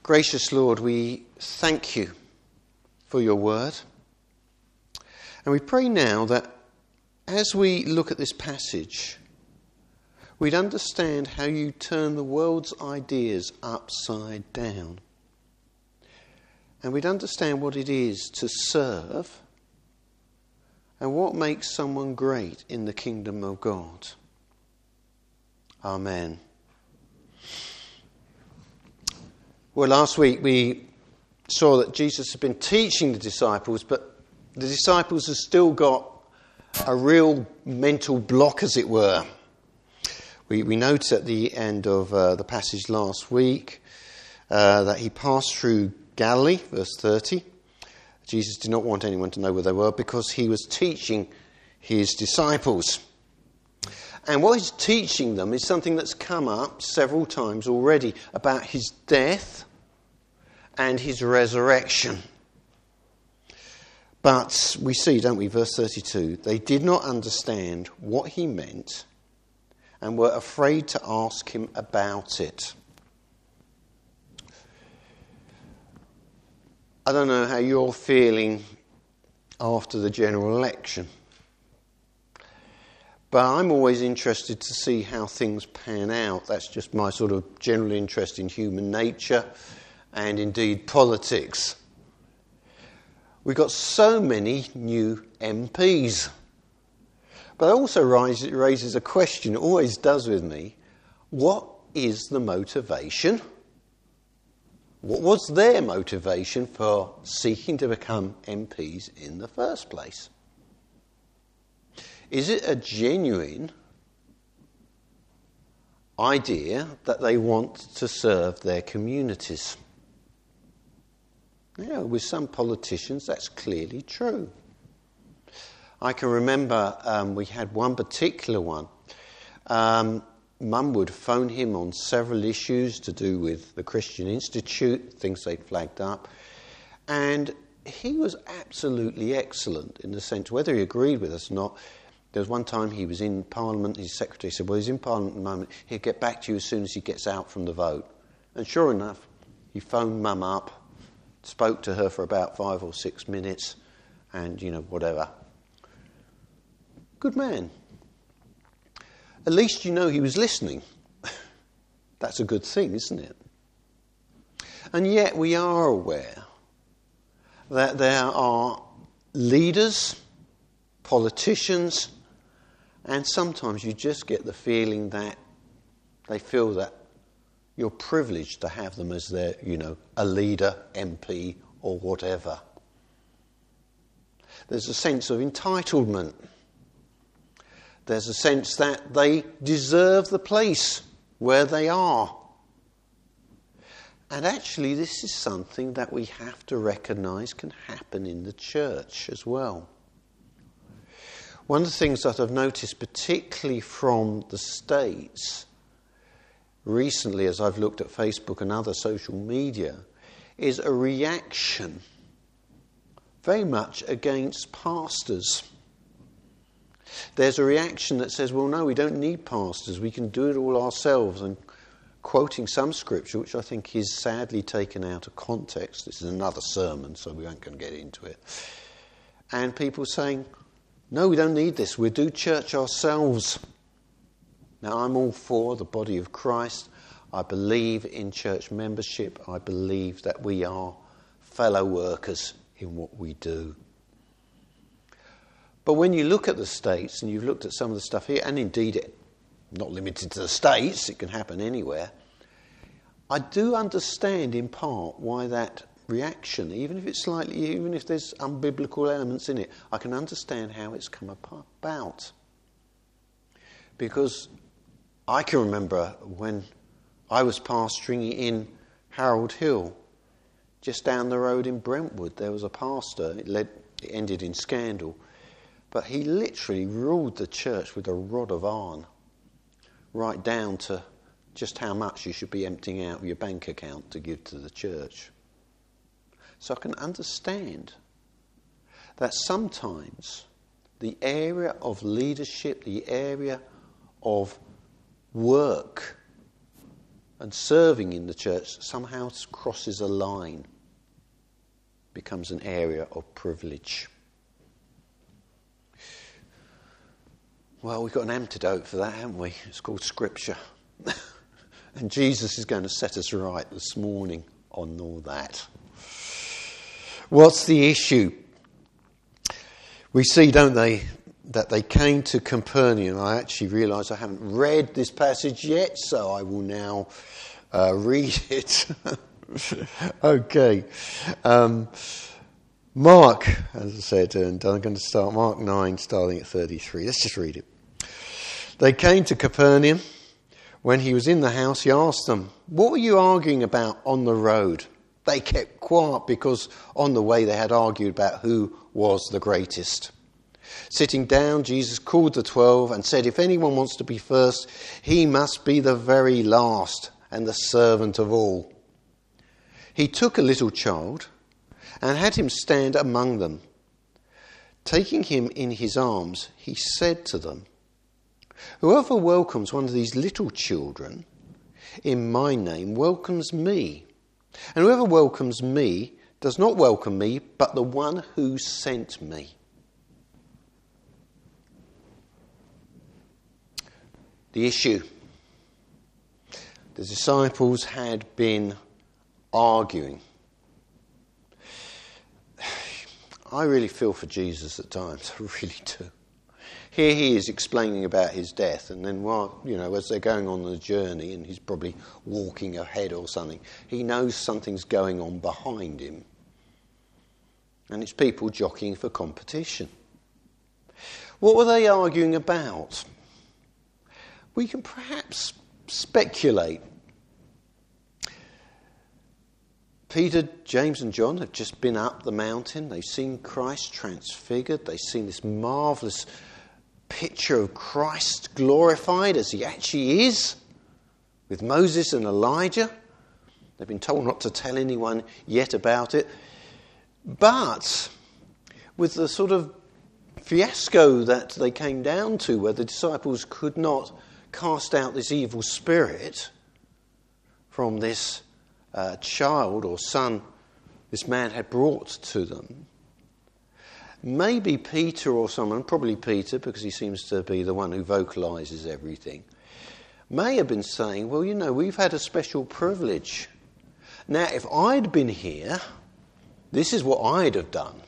Gracious Lord, we thank you for your word. And we pray now that as we look at this passage, we'd understand how you turn the world's ideas upside down. And we'd understand what it is to serve and what makes someone great in the kingdom of God. Amen. Well, last week we saw that Jesus had been teaching the disciples, but the disciples have still got a real mental block, as it were. We noted at the end of the passage last week that he passed through Galilee, verse 30. Jesus did not want anyone to know where they were because he was teaching his disciples. And what he's teaching them is something that's come up several times already about his death and his resurrection. But we see, don't we, verse 32, they did not understand what he meant and were afraid to ask him about it. I don't know how you're feeling after the general election, but I'm always interested to see how things pan out. That's just my sort of general interest in human nature and indeed politics. We've got so many new MPs. But it also raises a question, it always does with me, what is the motivation? What was their motivation for seeking to become MPs in the first place? Is it a genuine idea that they want to serve their communities? Yeah, with some politicians that's clearly true. I can remember we had one particular one. Mum would phone him on several issues to do with the Christian Institute, things they'd flagged up. And he was absolutely excellent in the sense, whether he agreed with us or not. There was one time he was in Parliament, his secretary said, well, he's in Parliament at the moment, he'll get back to you as soon as he gets out from the vote. And sure enough, he phoned Mum up, spoke to her for about 5 or 6 minutes, and, whatever. Good man. At least you know he was listening. That's a good thing, isn't it? And yet we are aware that there are leaders, politicians, and sometimes you just get the feeling that they feel that you're privileged to have them as their, a leader, MP, or whatever. There's a sense of entitlement. There's a sense that they deserve the place where they are. And actually, this is something that we have to recognise can happen in the church as well. One of the things that I've noticed, particularly from the States, recently as I've looked at Facebook and other social media, is a reaction very much against pastors. There's a reaction that says, well, no, we don't need pastors, we can do it all ourselves, and quoting some scripture, which I think is sadly taken out of context. This is another sermon, so we aren't going to get into it. And people saying, no, we don't need this, we'll do church ourselves. Now, I'm all for the body of Christ. I believe in church membership. I believe that we are fellow workers in what we do. But when you look at the States, and you've looked at some of the stuff here, and indeed not limited to the States, it can happen anywhere, I do understand in part why that reaction, even if there's unbiblical elements in it, I can understand how it's come about. Because I can remember when I was pastoring in Harold Hill, just down the road in Brentwood, there was a pastor, it ended in scandal, but he literally ruled the church with a rod of iron, right down to just how much you should be emptying out of your bank account to give to the church. So I can understand that sometimes the area of leadership, the area of work and serving in the church somehow crosses a line, becomes an area of privilege. Well, we've got an antidote for that, haven't we? It's called Scripture. And Jesus is going to set us right this morning on all that. What's the issue? We see, don't they, that they came to Capernaum. I actually realise I haven't read this passage yet, so I will now read it. Okay. Mark, as I said, and I'm going to start Mark 9, starting at 33. Let's just read it. They came to Capernaum. When he was in the house, he asked them, "What were you arguing about on the road?" They kept quiet because on the way they had argued about who was the greatest. Sitting down, Jesus called the 12 and said, "If anyone wants to be first, he must be the very last and the servant of all." He took a little child and had him stand among them. Taking him in his arms, he said to them, "Whoever welcomes one of these little children in my name welcomes me. And whoever welcomes me does not welcome me, but the one who sent me." The issue. The disciples had been arguing. I really feel for Jesus at times, I really do. Here he is explaining about his death, and then while, as they're going on the journey, and he's probably walking ahead or something, he knows something's going on behind him. And it's people jockeying for competition. What were they arguing about? We can perhaps speculate. Peter, James and John have just been up the mountain. They've seen Christ transfigured. They've seen this marvellous picture of Christ glorified as he actually is, with Moses and Elijah. They've been told not to tell anyone yet about it. But with the sort of fiasco that they came down to, where the disciples could not cast out this evil spirit from this child or son this man had brought to them, maybe Peter or someone, probably Peter because he seems to be the one who vocalises everything, may have been saying, well, we've had a special privilege. Now, if I'd been here, this is what I'd have done.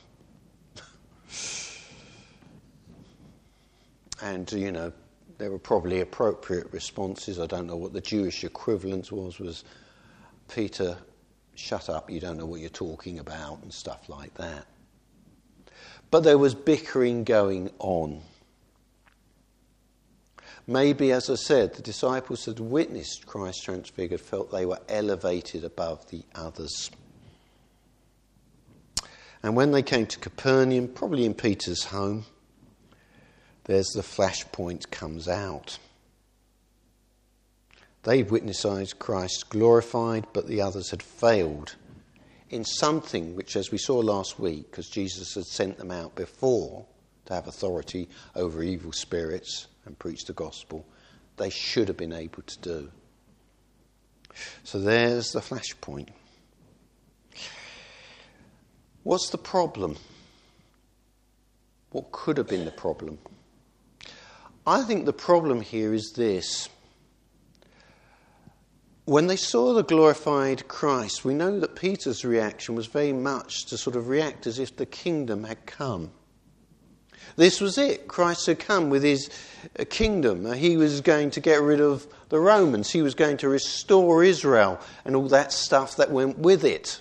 And, there were probably appropriate responses. I don't know what the Jewish equivalent was Peter, shut up, you don't know what you're talking about, and stuff like that. But there was bickering going on. Maybe, as I said, the disciples had witnessed Christ transfigured, felt they were elevated above the others. And when they came to Capernaum, probably in Peter's home, there's the flashpoint comes out. They'd witnessed Christ glorified, but the others had failed in something which, as we saw last week, because Jesus had sent them out before to have authority over evil spirits and preach the gospel, they should have been able to do. So there's the flashpoint. What's the problem? What could have been the problem? I think the problem here is this. When they saw the glorified Christ, we know that Peter's reaction was very much to sort of react as if the kingdom had come. This was it. Christ had come with his kingdom. He was going to get rid of the Romans. He was going to restore Israel and all that stuff that went with it.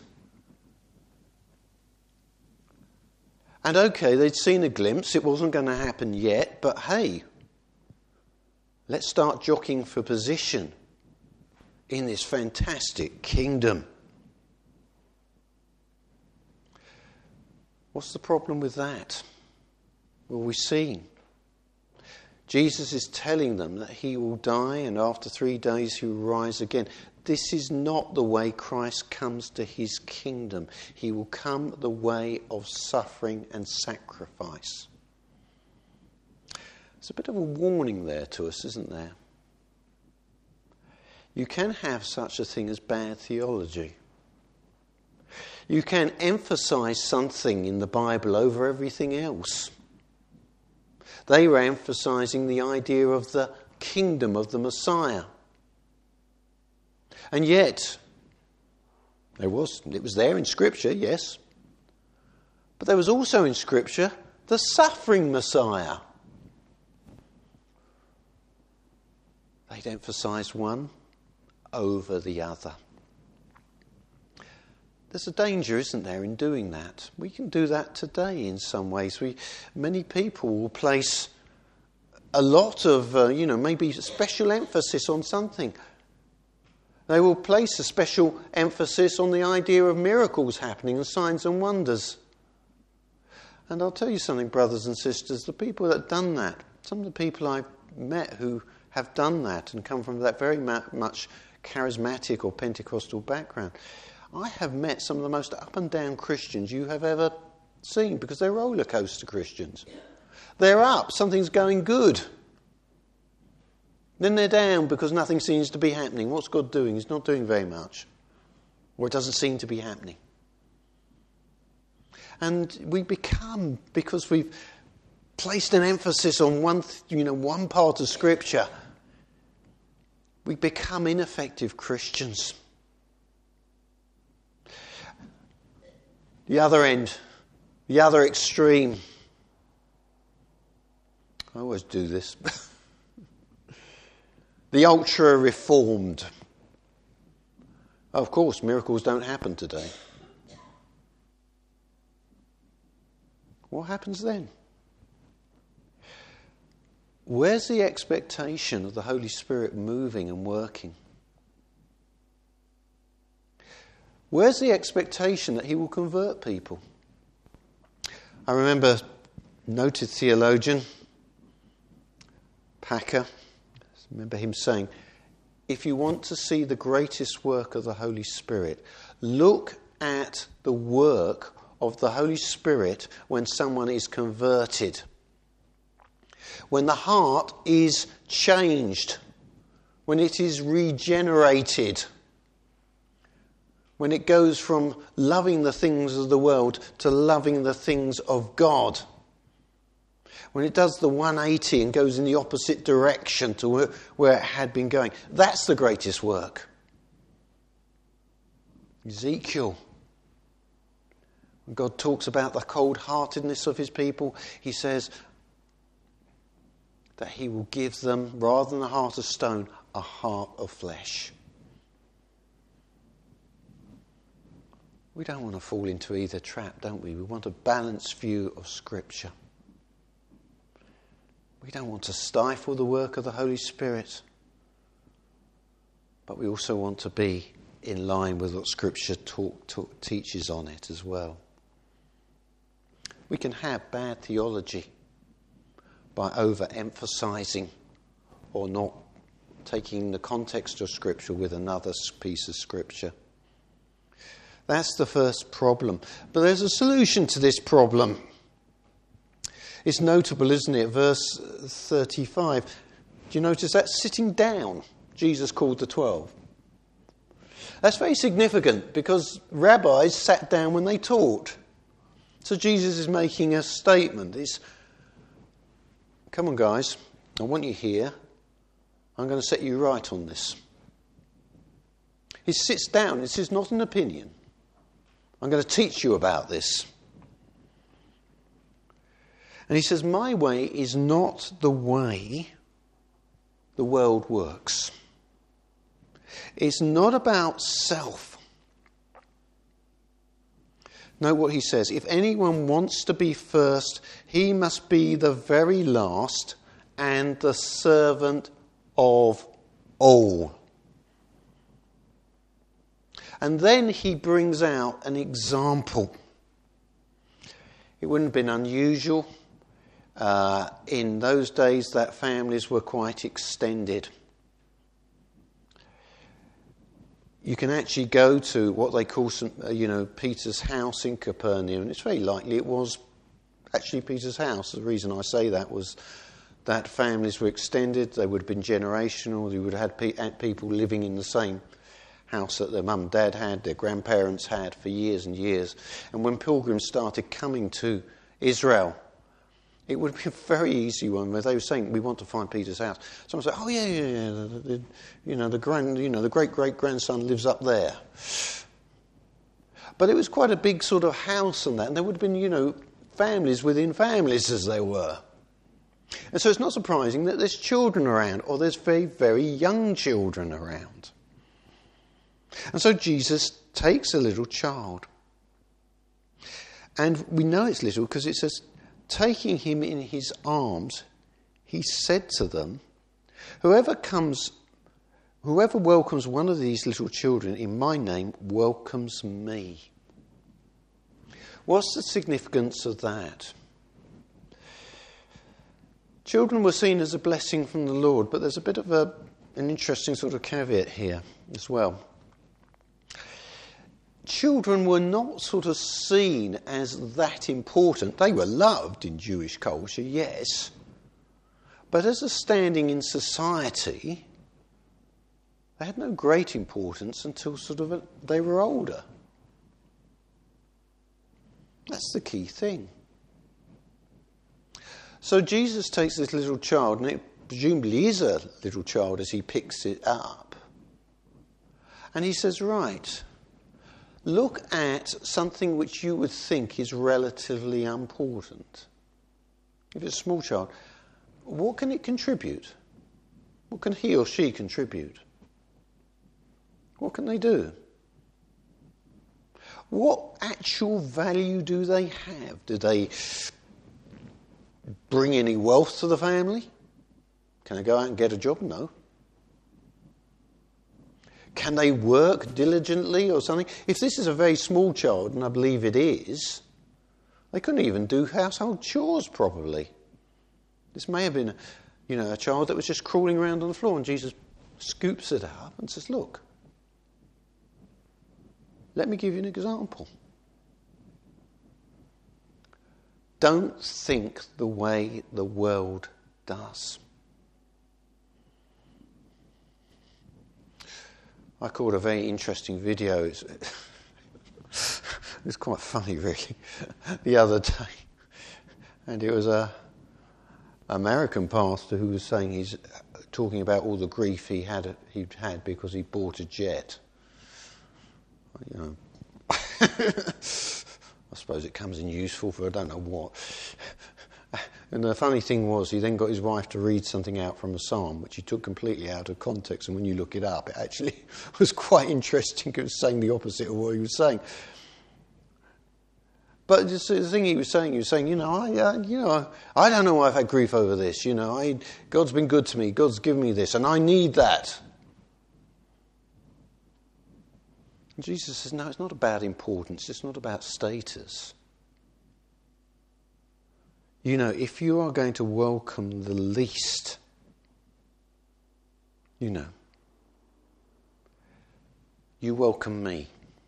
And okay, they'd seen a glimpse. It wasn't going to happen yet, but hey, let's start jockeying for position in this fantastic kingdom. What's the problem with that? Well, we've seen. Jesus is telling them that he will die and after 3 days he will rise again. This is not the way Christ comes to his kingdom. He will come the way of suffering and sacrifice. There's a bit of a warning there to us, isn't there? you can have such a thing as bad theology. You can emphasize something in the Bible over everything else. They were emphasizing the idea of the kingdom of the Messiah. And yet, it was there in Scripture, yes. But there was also in Scripture the suffering Messiah. They'd emphasise one over the other. There's a danger, isn't there, in doing that? We can do that today in some ways. Many people will place a lot of, maybe special emphasis on something. They will place a special emphasis on the idea of miracles happening and signs and wonders. And I'll tell you something, brothers and sisters, the people that have done that, some of the people I've met who have done that and come from that very much charismatic or Pentecostal background, I have met some of the most up and down Christians you have ever seen, because they're roller coaster Christians. They're up, something's going good. Then they're down because nothing seems to be happening. What's God doing? He's not doing very much. Or it doesn't seem to be happening. And we become, because we've placed an emphasis on one part of Scripture, we become ineffective Christians. The other end, the other extreme. I always do this. The ultra-reformed. Of course, miracles don't happen today. What happens then? Where's the expectation of the Holy Spirit moving and working? Where's the expectation that he will convert people? I remember noted theologian Packer, I remember him saying, if you want to see the greatest work of the Holy Spirit, look at the work of the Holy Spirit when someone is converted. When the heart is changed, when it is regenerated, when it goes from loving the things of the world to loving the things of God. When it does the 180 and goes in the opposite direction to where it had been going. That's the greatest work. Ezekiel. When God talks about the cold-heartedness of his people, he says that he will give them, rather than a heart of stone, a heart of flesh. We don't want to fall into either trap, don't we? We want a balanced view of Scripture. We don't want to stifle the work of the Holy Spirit, but we also want to be in line with what Scripture teaches on it as well. We can have bad theology by overemphasizing or not taking the context of Scripture with another piece of Scripture. That's the first problem. But there's a solution to this problem. It's notable, isn't it? Verse 35. Do you notice that? Sitting down, Jesus called the 12. That's very significant because rabbis sat down when they taught. So Jesus is making a statement. It's, come on guys, I want you here. I'm going to set you right on this. He sits down. This is not an opinion. I'm going to teach you about this. And he says, my way is not the way the world works. It's not about self. Note what he says. If anyone wants to be first, he must be the very last and the servant of all. And then he brings out an example. It wouldn't have been unusual. In those days that families were quite extended. You can actually go to what they call Peter's house in Capernaum. It's very likely it was actually Peter's house. The reason I say that was that families were extended, they would have been generational, you would have had people living in the same house that their mum and dad had, their grandparents had for years and years. And when pilgrims started coming to Israel, it would be a very easy one where they were saying, we want to find Peter's house. Someone said, oh yeah, the great-great-grandson lives up there. But it was quite a big sort of house and that, and there would have been, families within families as they were. And so it's not surprising that there's children around, or there's very, very young children around. And so Jesus takes a little child. And we know it's little because it says, taking him in his arms, he said to them, whoever welcomes one of these little children in my name welcomes me. What's the significance of that? Children were seen as a blessing from the Lord, but there's a bit of an interesting sort of caveat here as well. Children were not sort of seen as that important. They were loved in Jewish culture, yes, but as a standing in society, they had no great importance until they were older. That's the key thing. So Jesus takes this little child, and it presumably is a little child as he picks it up, and he says, right, look at something which you would think is relatively important. If it's a small child, what can it contribute? What can he or she contribute? What can they do? What actual value do they have? Do they bring any wealth to the family? Can they go out and get a job? No. Can they work diligently or something? If this is a very small child, and I believe it is, they couldn't even do household chores properly. This may have been a child that was just crawling around on the floor, and Jesus scoops it up and says, look, let me give you an example. Don't think the way the world does. I caught a very interesting video. It was quite funny, really, the other day. And it was an American pastor who was saying he's talking about all the grief he'd had because he bought a jet. I suppose it comes in useful for I don't know what. And the funny thing was, he then got his wife to read something out from a psalm, which he took completely out of context. And when you look it up, it actually was quite interesting. It was saying the opposite of what he was saying. But the thing he was saying, I don't know why I've had grief over this. God's been good to me. God's given me this, and I need that. And Jesus says, no, it's not about importance. It's not about status. If you are going to welcome the least, you welcome me.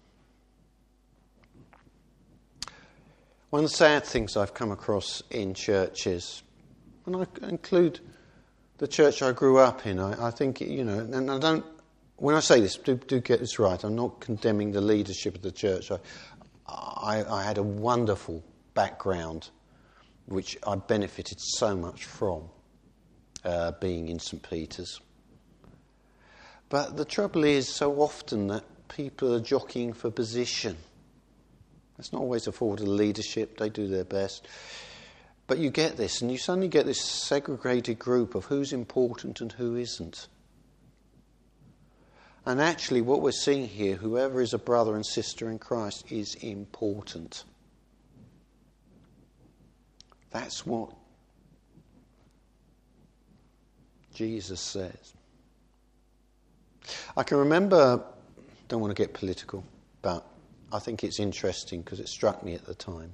One of the sad things I've come across in churches, and I include the church I grew up in, I think, and I don't, when I say this, do get this right, I'm not condemning the leadership of the church. I had a wonderful background which I benefited so much from being in St. Peter's. But the trouble is so often that people are jockeying for position. That's not always a fault of the leadership, they do their best. But you get this, and you suddenly get this segregated group of who's important and who isn't. And actually what we're seeing here, whoever is a brother and sister in Christ is important. That's what Jesus says. I can remember, don't want to get political, but I think it's interesting because it struck me at the time.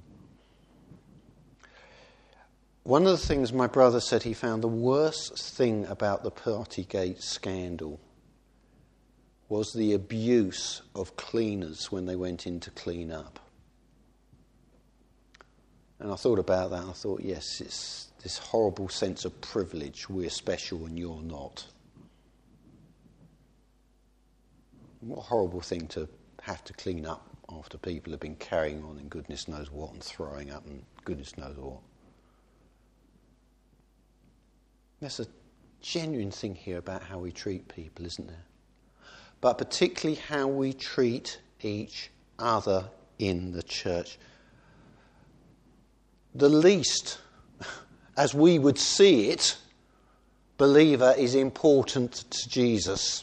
One of the things my brother said he found the worst thing about the Partygate scandal was the abuse of cleaners when they went in to clean up. And I thought about that, and I thought, yes, it's this horrible sense of privilege. We're special and you're not. What a horrible thing to have to clean up after people have been carrying on and goodness knows what and throwing up and goodness knows what. There's a genuine thing here about how we treat people, isn't there? But particularly how we treat each other in the church. The least, as we would see it, believer is important to Jesus.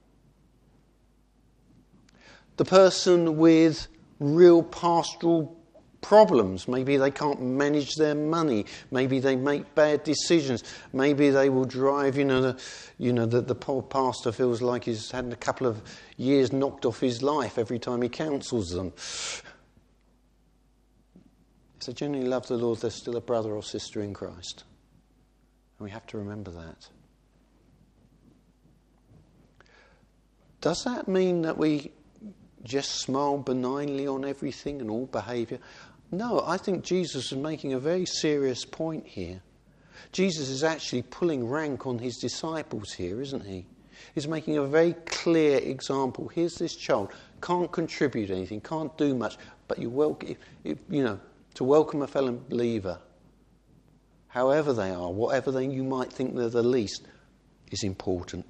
The person with real pastoral problems, maybe they can't manage their money, maybe they make bad decisions, maybe they will drive, the poor pastor feels like he's had a couple of years knocked off his life every time he counsels them. If they genuinely love the Lord, they're still a brother or sister in Christ. And we have to remember that. Does that mean that we just smile benignly on everything and all behaviour? No, I think Jesus is making a very serious point here. Jesus is actually pulling rank on his disciples here, isn't he? He's making a very clear example. Here's this child, can't contribute anything, can't do much, but you welcome, to welcome a fellow believer, however they are, whatever you might think they're the least, is important.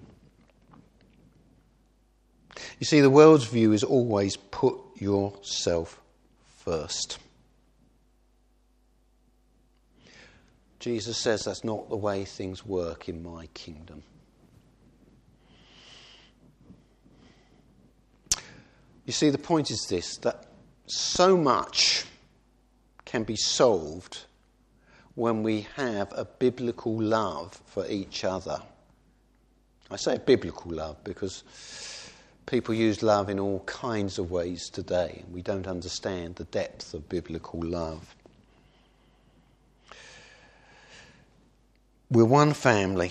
You see, the world's view is always put yourself first. Jesus says that's not the way things work in my kingdom. You see, the point is this, that so much can be solved when we have a biblical love for each other. I say biblical love because people use love in all kinds of ways today, and we don't understand the depth of biblical love. We're one family,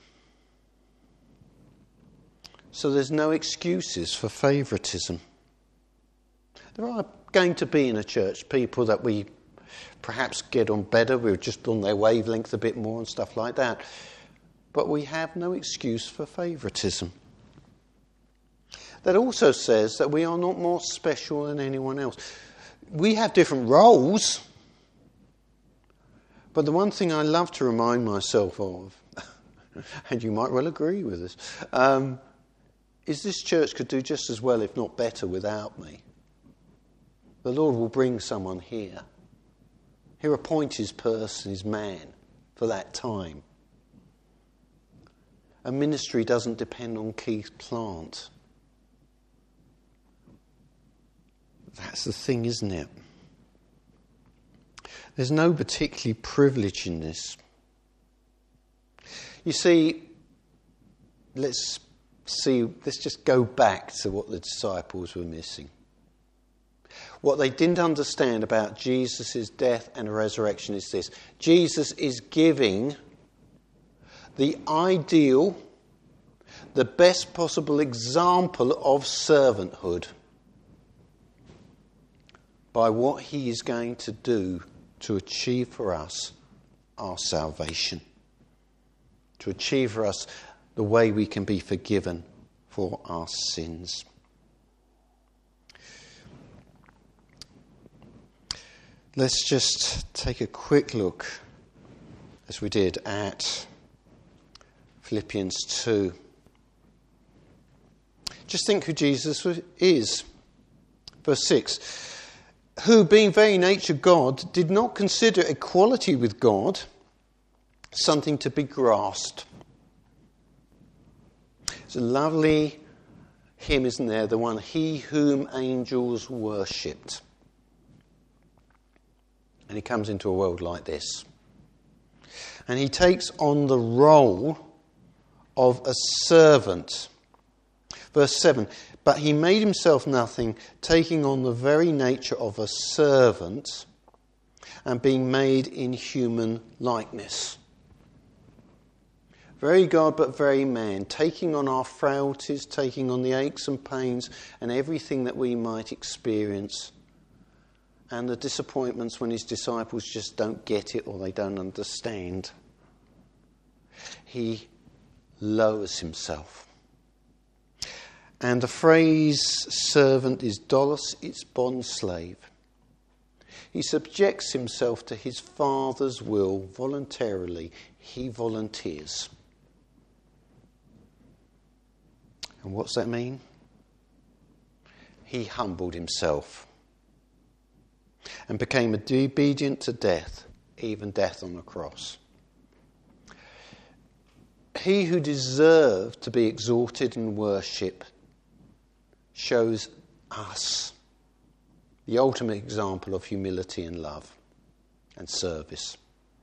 so there's no excuses for favouritism. There are going to be in a church people that we perhaps get on better, we're just on their wavelength a bit more and stuff like that. But we have no excuse for favouritism. That also says that we are not more special than anyone else. We have different roles, but the one thing I love to remind myself of, and you might well agree with this, is this church could do just as well, if not better, without me. The Lord will bring someone here. He'll appoint his person, his man, for that time. A ministry doesn't depend on Keith Plant. That's the thing, isn't it? There's no particular privilege in this. You see, let's just go back to what the disciples were missing. What they didn't understand about Jesus' death and resurrection is this. Jesus is giving the ideal, the best possible example of servanthood by what he is going to do to achieve for us our salvation, to achieve for us the way we can be forgiven for our sins. Let's just take a quick look, as we did, at Philippians 2. Just think who Jesus is. Verse 6. Who, being very nature God, did not consider equality with God something to be grasped. It's a lovely hymn, isn't there? The one, He whom angels worshipped. And he comes into a world like this. And he takes on the role of a servant. Verse 7, but he made himself nothing, taking on the very nature of a servant and being made in human likeness. Very God, but very man, taking on our frailties, taking on the aches and pains and everything that we might experience, and the disappointments when his disciples just don't get it or they don't understand. He lowers himself. And the phrase servant is doulos, it's bondslave. He subjects himself to his Father's will voluntarily. He volunteers. And what's that mean? He humbled himself and became obedient to death, even death on the cross. He who deserved to be exalted and worshipped shows us the ultimate example of humility and love and service.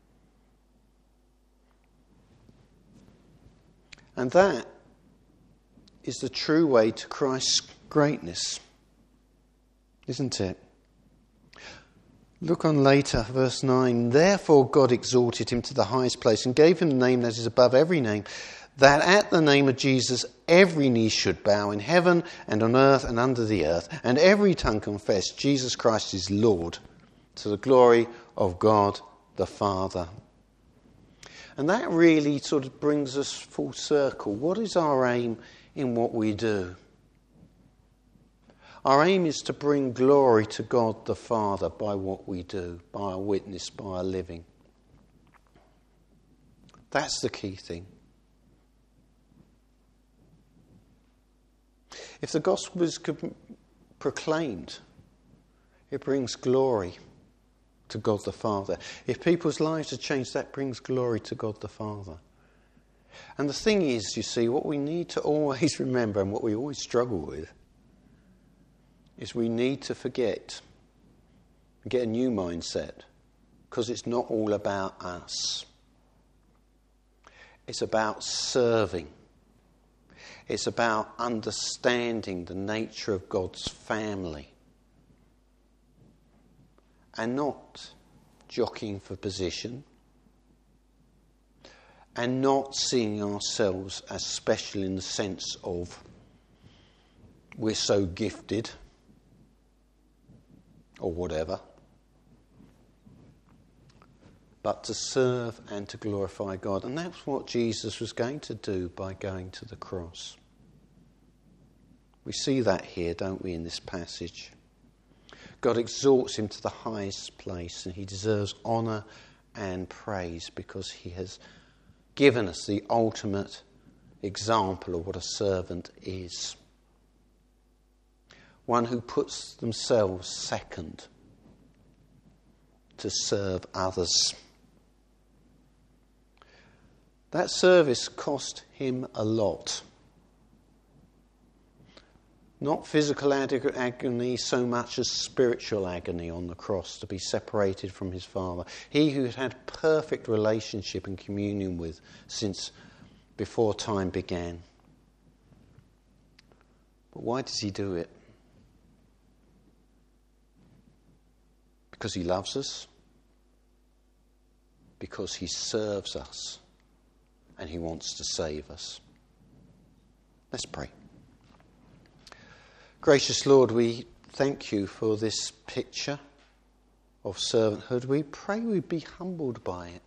And that is the true way to Christ's greatness, isn't it? Look on later, verse 9. Therefore God exalted him to the highest place and gave him the name that is above every name, that at the name of Jesus every knee should bow in heaven and on earth and under the earth, and every tongue confess Jesus Christ is Lord, to the glory of God the Father. And that really sort of brings us full circle. What is our aim in what we do? Our aim is to bring glory to God the Father by what we do, by our witness, by our living. That's the key thing. If the gospel is proclaimed, it brings glory to God the Father. If people's lives are changed, that brings glory to God the Father. And the thing is, you see, what we need to always remember and what we always struggle with is we need to forget and get a new mindset, because it's not all about us. It's about serving. It's about understanding the nature of God's family and not jockeying for position and not seeing ourselves as special in the sense of we're so gifted or whatever, but to serve and to glorify God. And that's what Jesus was going to do by going to the cross. We see that here, don't we, in this passage? God exalts him to the highest place, and he deserves honour and praise because he has given us the ultimate example of what a servant is. One who puts themselves second to serve others. That service cost him a lot. Not physical agony so much as spiritual agony on the cross, to be separated from his Father. He who had had perfect relationship and communion with since before time began. But why does he do it? Because he loves us, because he serves us, and he wants to save us. Let's pray. Gracious Lord, we thank you for this picture of servanthood. We pray we be humbled by it.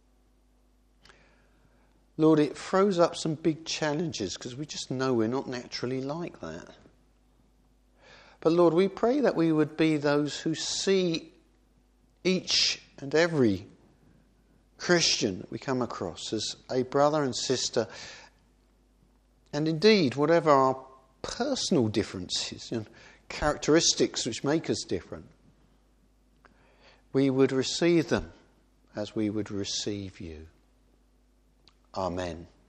Lord, it throws up some big challenges because we just know we're not naturally like that. But Lord, we pray that we would be those who see each and every Christian that we come across as a brother and sister, and indeed whatever our personal differences and characteristics which make us different, we would receive them as we would receive you. Amen.